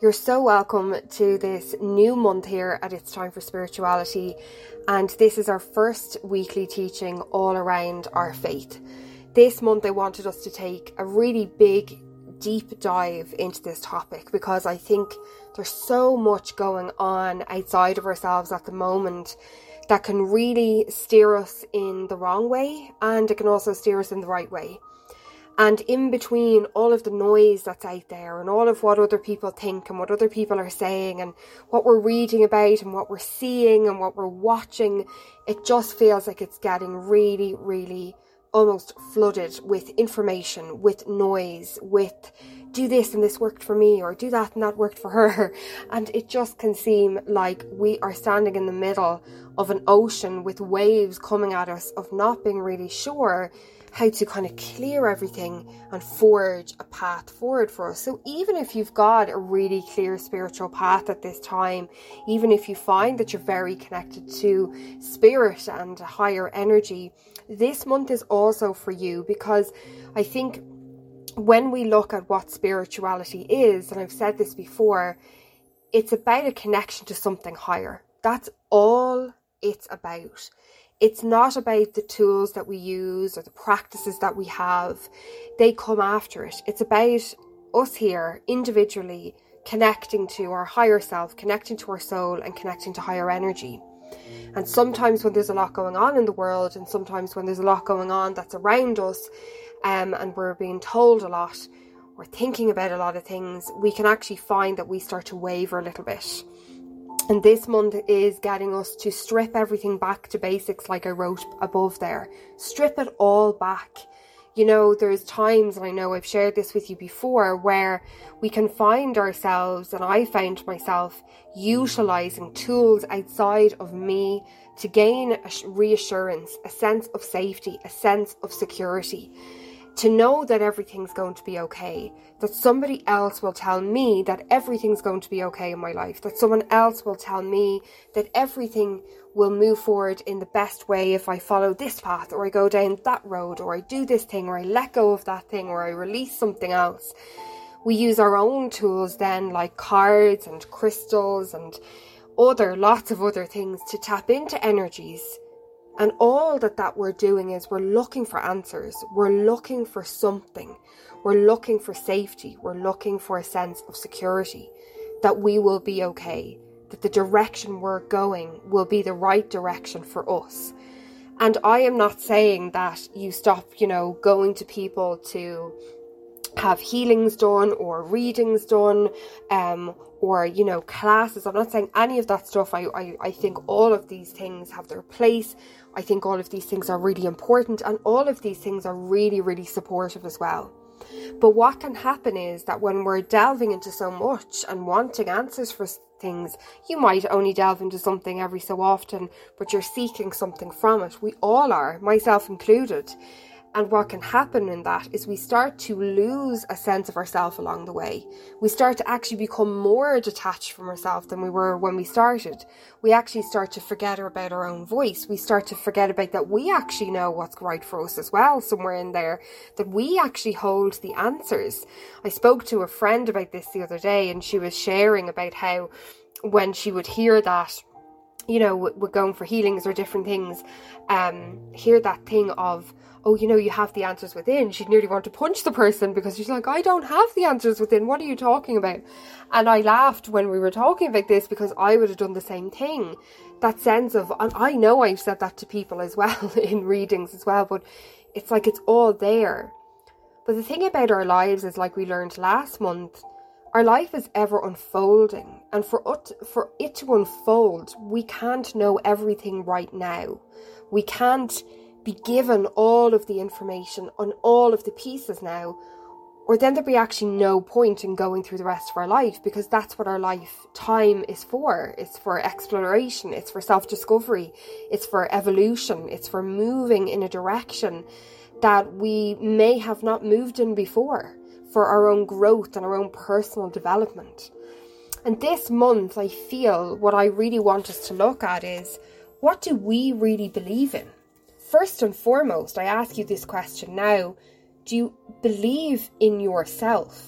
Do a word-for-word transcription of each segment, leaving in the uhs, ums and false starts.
You're so welcome to this new month here at It's Time for Spirituality, and this is our first weekly teaching all around our faith. This month I wanted us to take a really big, deep dive into this topic because I think there's so much going on outside of ourselves at the moment that can really steer us in the wrong way, and it can also steer us in the right way. And in between all of the noise that's out there and all of what other people think and what other people are saying and what we're reading about and what we're seeing and what we're watching, it just feels like it's getting really, really almost flooded with information, with noise, with do this and this worked for me, or do that and that worked for her. And it just can seem like we are standing in the middle of an ocean with waves coming at us of not being really sure how to kind of clear everything and forge a path forward for us. So even if you've got a really clear spiritual path at this time, even if you find that you're very connected to spirit and higher energy, this month is also for you, because I think when we look at what spirituality is, and I've said this before, it's about a connection to something higher. That's all it's about. It's not about the tools that we use or the practices that we have. They come after it. It's about us here individually connecting to our higher self, connecting to our soul, and connecting to higher energy. And sometimes when there's a lot going on in the world, and sometimes when there's a lot going on that's around us, um, and we're being told a lot, or thinking about a lot of things, we can actually find that we start to waver a little bit. And this month is getting us to strip everything back to basics, like I wrote above there. Strip it all back. You know, there's times, and I know I've shared this with you before, where we can find ourselves, and I found myself utilising tools outside of me to gain a reassurance, a sense of safety, a sense of security. To know that everything's going to be okay, that somebody else will tell me that everything's going to be okay in my life, that someone else will tell me that everything will move forward in the best way if I follow this path, or I go down that road, or I do this thing, or I let go of that thing, or I release something else. We use our own tools then, like cards and crystals and other, lots of other things, to tap into energies. And all that, that we're doing is we're looking for answers. We're looking for something. We're looking for safety. We're looking for a sense of security, that we will be okay, that the direction we're going will be the right direction for us. And I am not saying that you stop, you know, going to people to have healings done or readings done, um, or, you know, classes. I'm not saying any of that stuff. I, I, I think all of these things have their place. I think all of these things are really important, and all of these things are really, really supportive as well. But what can happen is that when we're delving into so much and wanting answers for things, you might only delve into something every so often, but you're seeking something from it. We all are, myself included. And what can happen in that is we start to lose a sense of ourselves along the way. We start to actually become more detached from ourselves than we were when we started. We actually start to forget about our own voice. We start to forget about that we actually know what's right for us as well, somewhere in there, that we actually hold the answers. I spoke to a friend about this the other day, and she was sharing about how when she would hear that, you know, we're going for healings or different things, um, hear that thing of, oh, you know, you have the answers within. She'd nearly want to punch the person because she's like, I don't have the answers within. What are you talking about? And I laughed when we were talking about this, because I would have done the same thing. That sense of, and I know I've said that to people as well in readings as well, but it's like it's all there. But the thing about our lives is, like we learned last month, our life is ever unfolding. And for it, for it to unfold, we can't know everything right now. We can't be given all of the information on all of the pieces now, or then there'd be actually no point in going through the rest of our life, because that's what our lifetime is for. It's for exploration, it's for self-discovery, it's for evolution, it's for moving in a direction that we may have not moved in before, for our own growth and our own personal development. And this month, I feel what I really want us to look at is, what do we really believe in? First and foremost, I ask you this question now: do you believe in yourself?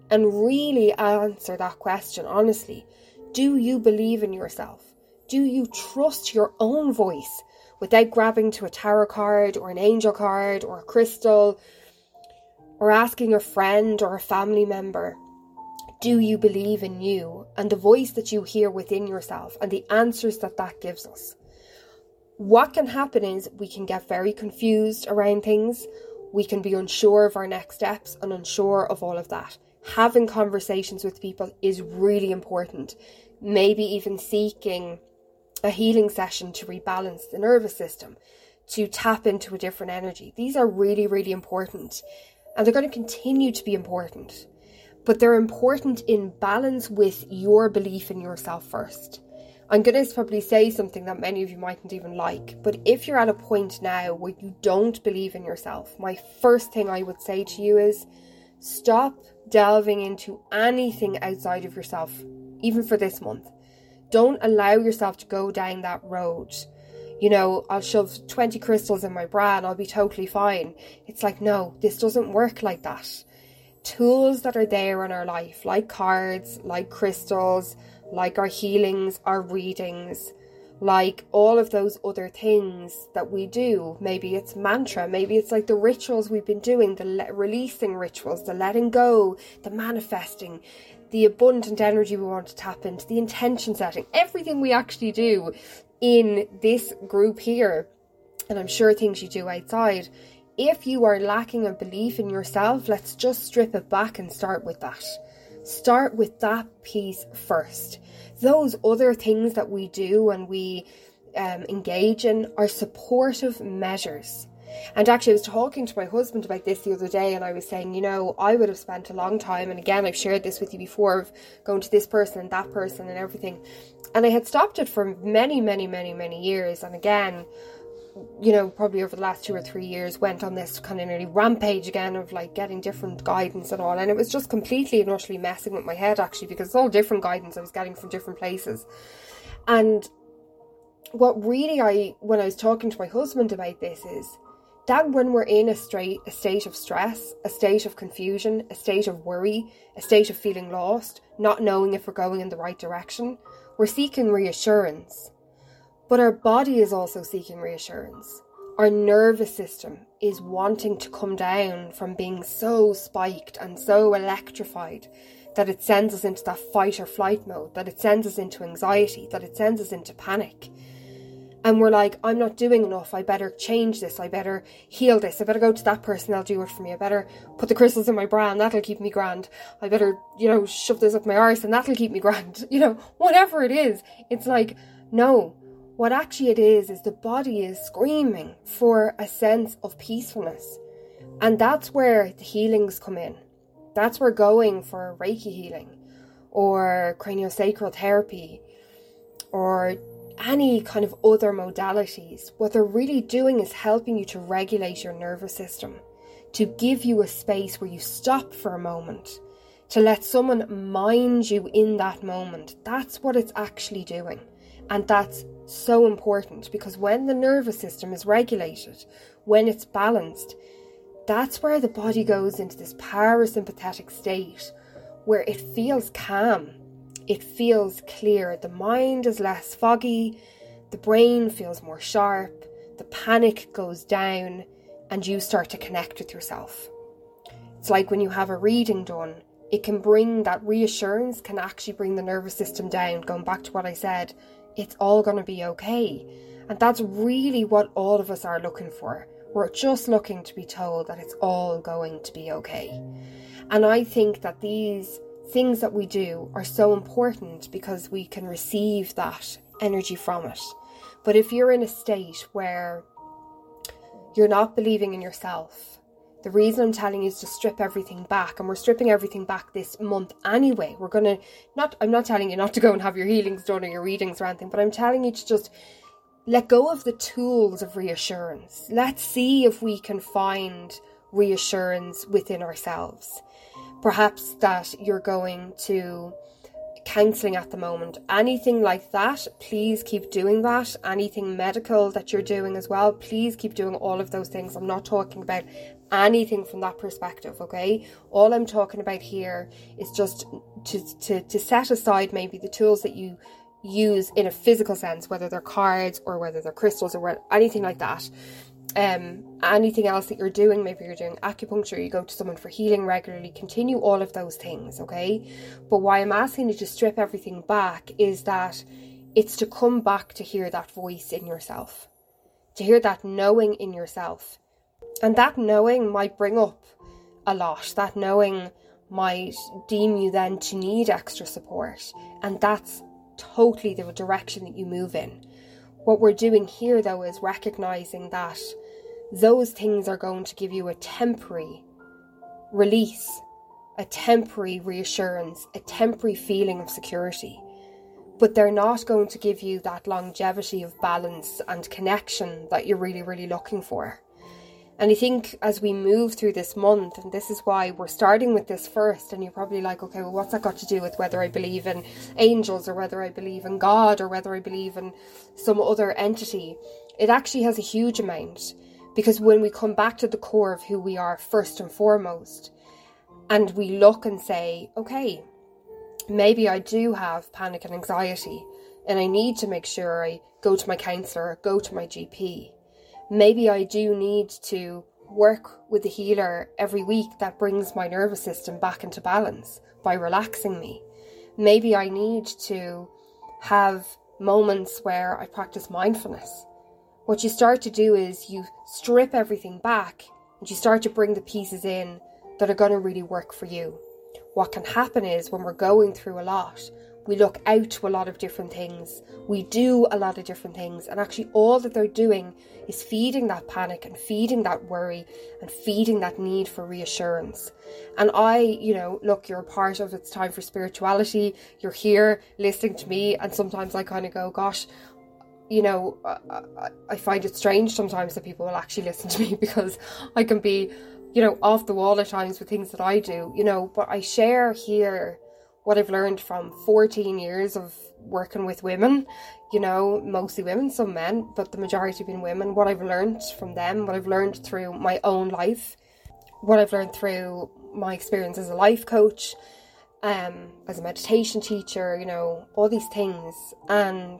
and really answer that question honestly. Do you believe in yourself? Do you trust your own voice without grabbing to a tarot card or an angel card or a crystal or asking a friend or a family member? Do you believe in you and the voice that you hear within yourself and the answers that that gives us? What can happen is we can get very confused around things. We can be unsure of our next steps and unsure of all of that. Having conversations with people is really important. Maybe even seeking a healing session to rebalance the nervous system, to tap into a different energy. These are really, really important. And they're going to continue to be important. But they're important in balance with your belief in yourself first. I'm going to probably say something that many of you mightn't even like, but if you're at a point now where you don't believe in yourself, my first thing I would say to you is stop delving into anything outside of yourself, even for this month. Don't allow yourself to go down that road. You know, I'll shove twenty crystals in my bra and I'll be totally fine. It's like, no, this doesn't work like that. Tools that are there in our life, like cards, like crystals, like our healings, our readings, like all of those other things that we do. Maybe it's mantra, maybe it's like the rituals we've been doing, the le- releasing rituals, the letting go, the manifesting, the abundant energy we want to tap into, the intention setting, everything we actually do in this group here. And I'm sure things you do outside. If you are lacking a belief in yourself, let's just strip it back and start with that. Start with that piece first. Those other things that we do and we um, engage in are supportive measures. And actually I was talking to my husband about this the other day, and I was saying, you know, I would have spent a long time, and again I've shared this with you before, of going to this person and that person and everything. And I had stopped it for many, many, many, many years. And again, you know, probably over the last two or three years went on this kind of nearly rampage again of like getting different guidance and all. And it was just completely and utterly messing with my head actually, because it's all different guidance I was getting from different places. And what really I, when I was talking to my husband about this, is that when we're in a, straight, a state of stress, a state of confusion, a state of worry, a state of feeling lost, not knowing if we're going in the right direction, we're seeking reassurance. But our body is also seeking reassurance. Our nervous system is wanting to come down from being so spiked and so electrified that it sends us into that fight or flight mode, that it sends us into anxiety, that it sends us into panic. And we're like, I'm not doing enough. I better change this. I better heal this. I better go to that person. They'll do it for me. I better put the crystals in my bra and that'll keep me grand. I better, you know, shove this up my arse and that'll keep me grand. You know, whatever it is. It's like, no. What actually it is, is the body is screaming for a sense of peacefulness. And that's where the healings come in. That's where going for Reiki healing or craniosacral therapy or any kind of other modalities, what they're really doing is helping you to regulate your nervous system, to give you a space where you stop for a moment, to let someone mind you in that moment. That's what it's actually doing. And that's so important, because when the nervous system is regulated, when it's balanced, that's where the body goes into this parasympathetic state where it feels calm, it feels clear, the mind is less foggy, the brain feels more sharp, the panic goes down, and you start to connect with yourself. It's like when you have a reading done, it can bring that reassurance, can actually bring the nervous system down. Going back to what I said, it's all going to be okay. And that's really what all of us are looking for. We're just looking to be told that it's all going to be okay. And I think that these things that we do are so important because we can receive that energy from it. But if you're in a state where you're not believing in yourself, the reason I'm telling you is to strip everything back, and we're stripping everything back this month anyway. We're going to, not, I'm not telling you not to go and have your healings done or your readings or anything, but I'm telling you to just let go of the tools of reassurance. Let's see if we can find reassurance within ourselves. Perhaps that you're going to counselling at the moment, anything like that, please keep doing that. Anything medical that you're doing as well, please keep doing all of those things. I'm not talking about anything from that perspective, okay? All I'm talking about here is just to, to, to set aside maybe the tools that you use in a physical sense, whether they're cards or whether they're crystals or anything like that. Um, anything else that you're doing, maybe you're doing acupuncture, you go to someone for healing regularly, continue all of those things, okay? But why I'm asking you to strip everything back is that it's to come back to hear that voice in yourself, to hear that knowing in yourself. And that knowing might bring up a lot. That knowing might deem you then to need extra support. And that's totally the direction that you move in. What we're doing here, though, is recognizing that those things are going to give you a temporary release, a temporary reassurance, a temporary feeling of security. But they're not going to give you that longevity of balance and connection that you're really, really looking for. And I think as we move through this month, and this is why we're starting with this first, and you're probably like, okay, well, what's that got to do with whether I believe in angels or whether I believe in God or whether I believe in some other entity? It actually has a huge amount, because when we come back to the core of who we are first and foremost, and we look and say, okay, maybe I do have panic and anxiety, and I need to make sure I go to my counsellor, go to my G P. Maybe I do need to work with a healer every week that brings my nervous system back into balance by relaxing me. Maybe I need to have moments where I practice mindfulness. What you start to do is you strip everything back and you start to bring the pieces in that are going to really work for you. What can happen is when we're going through a lot, we look out to a lot of different things. We do a lot of different things. And actually all that they're doing is feeding that panic and feeding that worry and feeding that need for reassurance. And I, you know, look, you're a part of It's Time for Spirituality. You're here listening to me. And sometimes I kind of go, gosh, you know, I, I find it strange sometimes that people will actually listen to me, because I can be, you know, off the wall at times with things that I do, you know, but I share here what I've learned from fourteen years of working with women, you know, mostly women, some men, but the majority being women, what I've learned from them, what I've learned through my own life, what I've learned through my experience as a life coach, um, as a meditation teacher, you know, all these things. And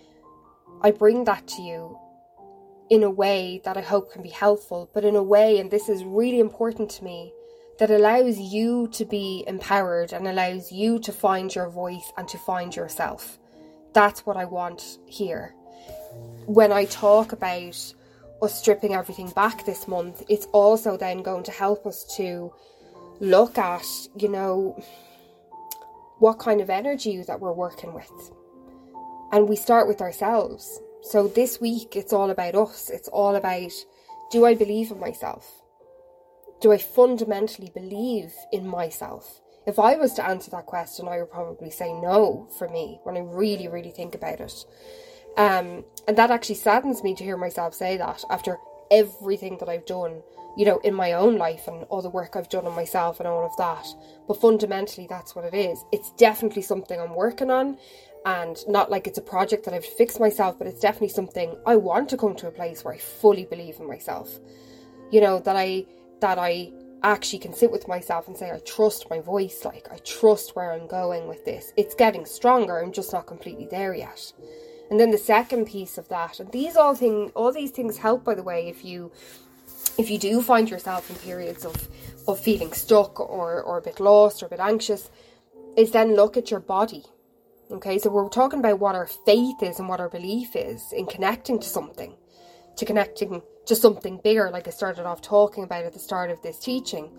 I bring that to you in a way that I hope can be helpful, but in a way, and this is really important to me, that allows you to be empowered and allows you to find your voice and to find yourself. That's what I want here. When I talk about us stripping everything back this month, it's also then going to help us to look at, you know, what kind of energy that we're working with. And we start with ourselves. So this week, it's all about us. It's all about, do I believe in myself? Do I fundamentally believe in myself? If I was to answer that question, I would probably say no for me when I really, really think about it. Um, and that actually saddens me to hear myself say that after everything that I've done, you know, in my own life and all the work I've done on myself and all of that. But fundamentally, that's what it is. It's definitely something I'm working on, and not like it's a project that I've fixed myself, but it's definitely something I want to come to a place where I fully believe in myself. You know, that I... that I actually can sit with myself and say, I trust my voice, like, I trust where I'm going with this. It's getting stronger, I'm just not completely there yet. And then the second piece of that, and these all thing, all these things help, by the way, if you if you do find yourself in periods of, of feeling stuck or, or a bit lost or a bit anxious, is then look at your body. Okay, so we're talking about what our faith is and what our belief is in connecting to something, to connecting to something bigger, like I started off talking about at the start of this teaching.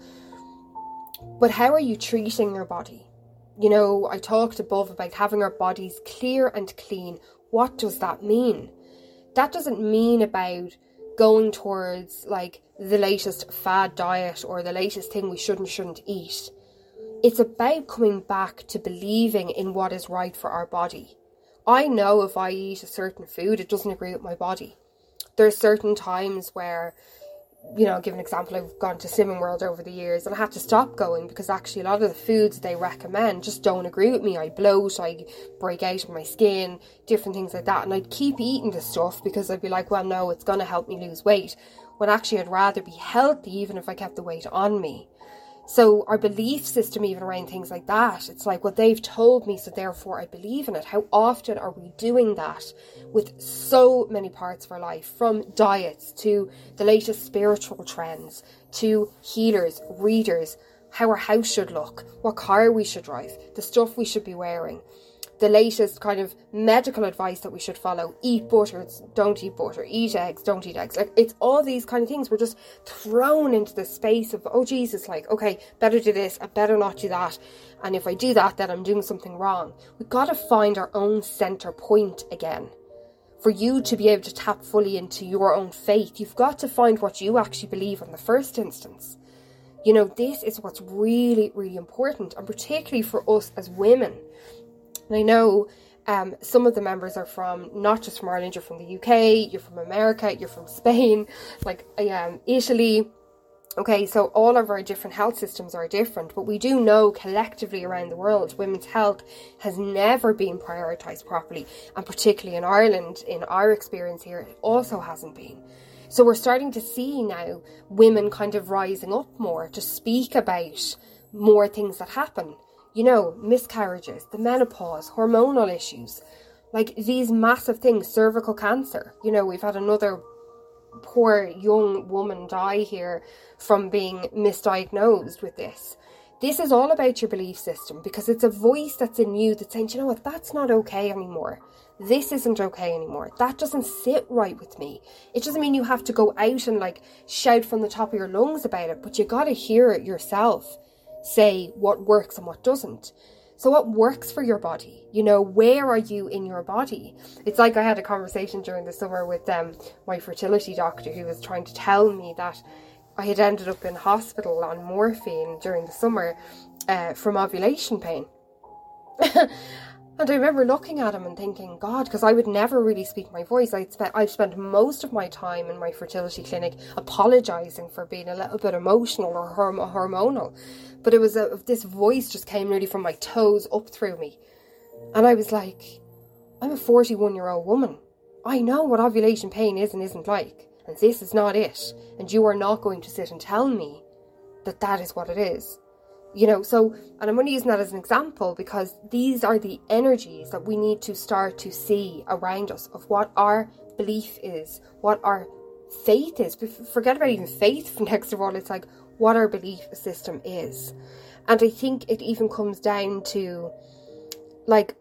But how are you treating your body? You know, I talked above about having our bodies clear and clean. What does that mean? That doesn't mean about going towards like the latest fad diet or the latest thing we should and shouldn't eat. It's about coming back to believing in what is right for our body. I know if I eat a certain food, it doesn't agree with my body. There are certain times where you know, I'll give an example. I've gone to Slimming World over the years and I had to stop going because actually a lot of the foods they recommend just don't agree with me. I bloat, I break out of my skin, different things like that. And I'd keep eating the stuff because I'd be like, well, no, it's going to help me lose weight. When actually I'd rather be healthy even if I kept the weight on me. So our belief system, even around things like that, it's like, well, they've told me, so therefore I believe in it. How often are we doing that with so many parts of our life, from diets to the latest spiritual trends, to healers, readers, how our house should look, what car we should drive, the stuff we should be wearing, the latest kind of medical advice that we should follow. Eat butter, don't eat butter. Eat eggs, don't eat eggs. Like, it's all these kind of things. We're just thrown into the space of, oh Jesus, like, okay, better do this, I better not do that. And if I do that, then I'm doing something wrong. We've got to find our own center point again. For you to be able to tap fully into your own faith, you've got to find what you actually believe in the first instance. You know, this is what's really, really important, and particularly for us as women. And I know um, some of the members are from, not just from Ireland, you're from the U K, you're from America, you're from Spain, like um, Italy. Okay, so all of our different health systems are different, but we do know collectively around the world, women's health has never been prioritised properly. And particularly in Ireland, in our experience here, it also hasn't been. So we're starting to see now women kind of rising up more to speak about more things that happen. You know, miscarriages, the menopause, hormonal issues, like these massive things, cervical cancer. You know, we've had another poor young woman die here from being misdiagnosed with this. This is all about your belief system, because it's a voice that's in you that's saying, you know what, that's not okay anymore. This isn't okay anymore. That doesn't sit right with me. It doesn't mean you have to go out and like shout from the top of your lungs about it, but you got to hear it yourself. Say what works and what doesn't. So what works for your body? You know, where are you in your body? It's like I had a conversation during the summer with um, my fertility doctor, who was trying to tell me that I had ended up in hospital on morphine during the summer uh, from ovulation pain. And I remember looking at him and thinking, God, because I would never really speak my voice. I'd spent, I've spent most of my time in my fertility clinic apologising for being a little bit emotional or horm- hormonal. But it was a, this voice just came really from my toes up through me. And I was like, I'm a forty-one-year-old woman. I know what ovulation pain is and isn't like. And this is not it. And you are not going to sit and tell me that that is what it is. You know, so, and I'm only using that as an example because these are the energies that we need to start to see around us of what our belief is, what our faith is. Forget about even faith next of all. It's like what our belief system is. And I think it even comes down to like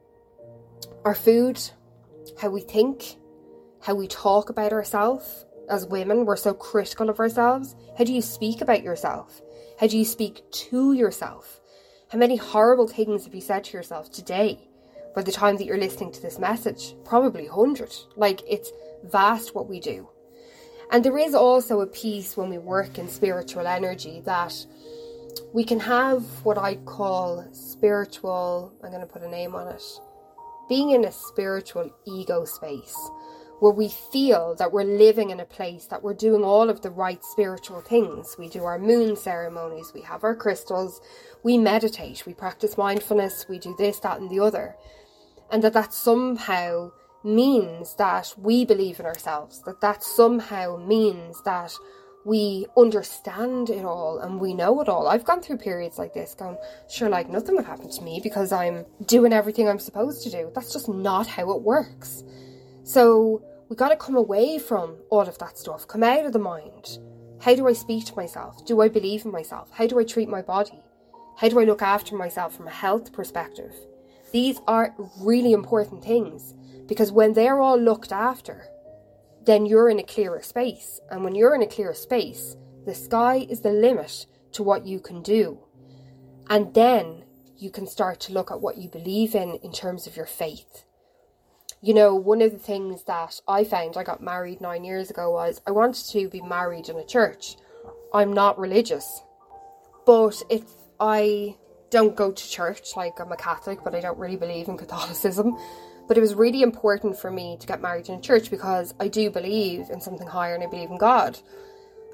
our food, how we think, how we talk about ourselves. As women, we're so critical of ourselves. How do you speak about yourself? How do you speak to yourself? How many horrible things have you said to yourself today by the time that you're listening to this message? Probably a hundred. Like, it's vast what we do. And there is also a piece when we work in spiritual energy that we can have what I call spiritual, I'm going to put a name on it, being in a spiritual ego space, where we feel that we're living in a place that we're doing all of the right spiritual things. We do our moon ceremonies, we have our crystals, we meditate, we practice mindfulness, we do this, that and the other. And that that somehow means that we believe in ourselves, that that somehow means that we understand it all and we know it all. I've gone through periods like this going, sure, like nothing would happen to me because I'm doing everything I'm supposed to do. That's just not how it works. So we got to come away from all of that stuff, come out of the mind. How do I speak to myself? Do I believe in myself? How do I treat my body? How do I look after myself from a health perspective? These are really important things because when they're all looked after, then you're in a clearer space. And when you're in a clearer space, the sky is the limit to what you can do. And then you can start to look at what you believe in in terms of your faith. You know, one of the things that I found, I got married nine years ago, was I wanted to be married in a church. I'm not religious. But if I don't go to church, like I'm a Catholic, but I don't really believe in Catholicism. But it was really important for me to get married in a church because I do believe in something higher and I believe in God.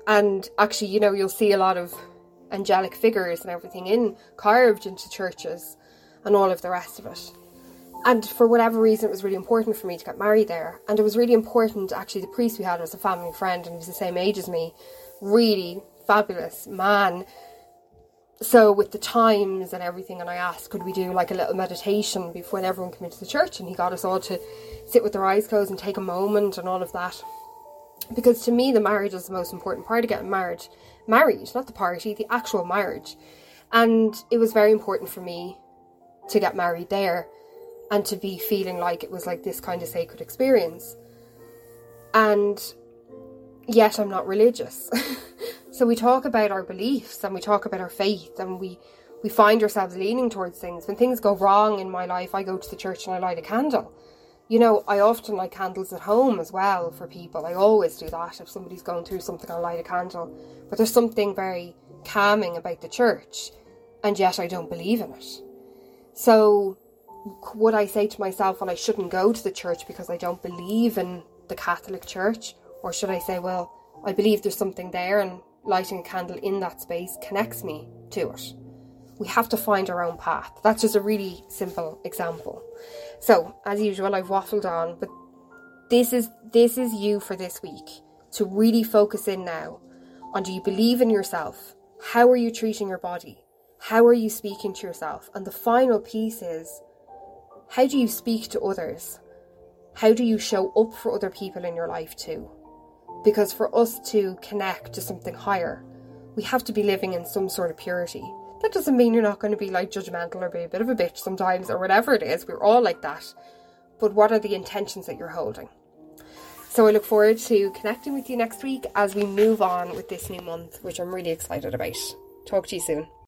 And actually, you know, you'll see a lot of angelic figures and everything in carved into churches and all of the rest of it. And for whatever reason, it was really important for me to get married there. And it was really important, actually, the priest we had was a family friend, and he was the same age as me. Really fabulous man. So with the times and everything, and I asked, could we do like a little meditation before everyone came into the church? And he got us all to sit with their eyes closed and take a moment and all of that. Because to me, the marriage is the most important part of getting married. Married, not the party, the actual marriage. And it was very important for me to get married there and to be feeling like it was like this kind of sacred experience. And yet I'm not religious. So we talk about our beliefs and we talk about our faith, and we, we find ourselves leaning towards things. When things go wrong in my life, I go to the church and I light a candle. You know, I often light candles at home as well for people. I always do that. If somebody's going through something, I'll light a candle. But there's something very calming about the church, and yet I don't believe in it. So would I say to myself, well, I shouldn't go to the church because I don't believe in the Catholic Church? Or should I say, well, I believe there's something there, and lighting a candle in that space connects me to it? We have to find our own path. That's just a really simple example. So, as usual, I've waffled on, but this is this is you for this week, to really focus in now on, do you believe in yourself? How are you treating your body? How are you speaking to yourself? And the final piece is, how do you speak to others? How do you show up for other people in your life too? Because for us to connect to something higher, we have to be living in some sort of purity. That doesn't mean you're not going to be like judgmental or be a bit of a bitch sometimes or whatever it is. We're all like that. But what are the intentions that you're holding? So I look forward to connecting with you next week as we move on with this new month, which I'm really excited about. Talk to you soon.